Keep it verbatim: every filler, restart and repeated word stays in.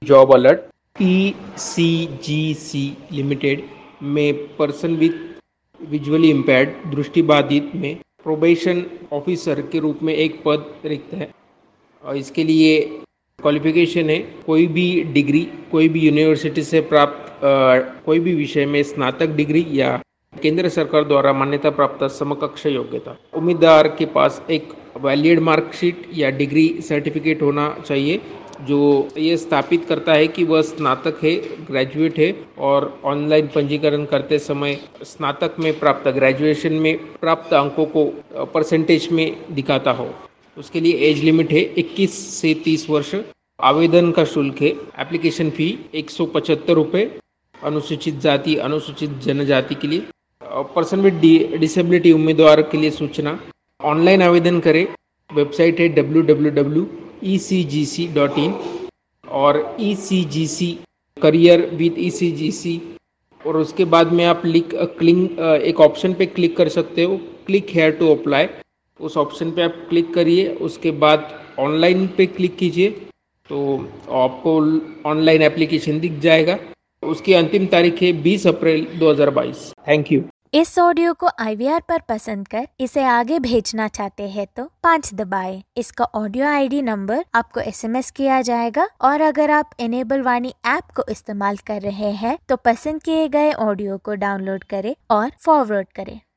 Job alert E C G C limited में person with visually impaired दृष्टिबाधित में probation officer के रूप में एक पद रिक्त है और इसके लिए क्वालिफिकेशन है कोई भी डिग्री कोई भी यूनिवर्सिटी से प्राप्त अ, कोई भी विषय में स्नातक डिग्री या केंद्र सरकार द्वारा मान्यता प्राप्त समकक्ष योग्यता। उम्मीदवार के पास एक वैलिड मार्कशीट या डिग्री सर्टिफिकेट होना चाहिए जो ये स्थापित करता है कि वह स्नातक है, ग्रेजुएट है और ऑनलाइन पंजीकरण करते समय स्नातक में प्राप्त ग्रेजुएशन में प्राप्त अंकों को परसेंटेज में दिखाता हो। उसके लिए एज लिमिट है इक्कीस से तीस वर्ष। आवेदन का शुल्क है एप्लीकेशन फ़ी एक सौ पचहत्तर रुपये अनुसूचित जाति अनुसूचित जनजाति के लिए। पर्सन विद डिसेबिलिटी उम्मीदवार के लिए सूचना ऑनलाइन आवेदन करें। वेबसाइट है W W W dot E C G C dot in और E C G C career with E C G सी और उसके बाद में आप लिक क्लिक एक ऑप्शन पे क्लिक कर सकते हो, क्लिक हेयर टू अप्लाई। उस ऑप्शन पे आप क्लिक करिए, उसके बाद ऑनलाइन पे क्लिक कीजिए तो आपको ऑनलाइन एप्लीकेशन दिख जाएगा। उसकी अंतिम तारीख है बीस अप्रैल दो हज़ार बाईस। Thank you. इस ऑडियो को आई वी आर पर पसंद कर इसे आगे भेजना चाहते हैं तो पाँच दबाएं। इसका ऑडियो आई डी नंबर आपको एस एम एस किया जाएगा और अगर आप इनेबल वाणी ऐप को इस्तेमाल कर रहे हैं तो पसंद किए गए ऑडियो को डाउनलोड करें और फॉरवर्ड करें।